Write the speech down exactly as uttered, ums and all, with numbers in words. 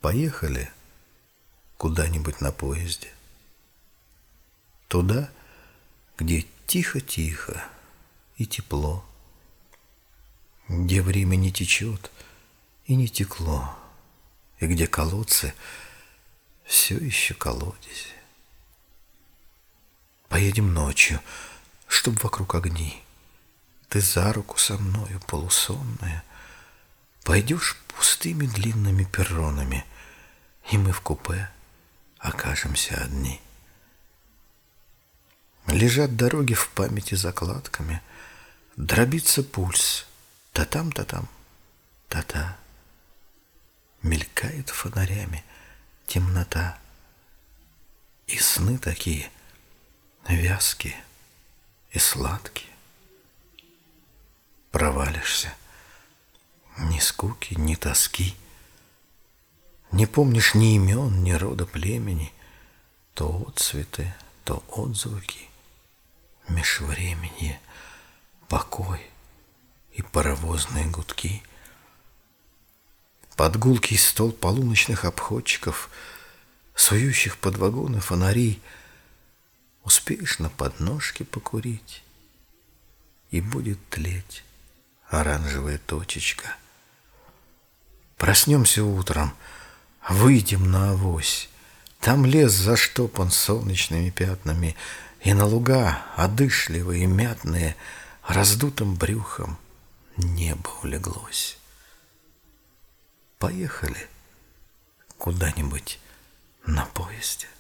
Поехали куда-нибудь на поезде. Туда, где тихо-тихо и тепло, где время не течет и не текло, и где колодцы все еще колодези. Поедем ночью, чтоб вокруг огни. Ты за руку со мною, полусонная, пойдешь пустыми длинными перронами, и мы в купе окажемся одни. Лежат дороги в памяти закладками, дробится пульс, та-там, та-там, та-та. Мелькает фонарями темнота, и сны такие вязкие и сладкие. Провалишься, ни скуки, ни тоски, не помнишь ни имен, ни рода племени, то отцветы, то отзвуки, межвременье, покой и паровозные гудки. Под гулкий стол полуночных обходчиков, сующих под вагоны фонари, успеешь на подножке покурить, и будет тлеть оранжевая точечка. Проснемся утром, выйдем на авось. Там лес заштопан солнечными пятнами, и на луга, одышливые, мятные, раздутым брюхом небо улеглось. Поехали куда-нибудь на поезде.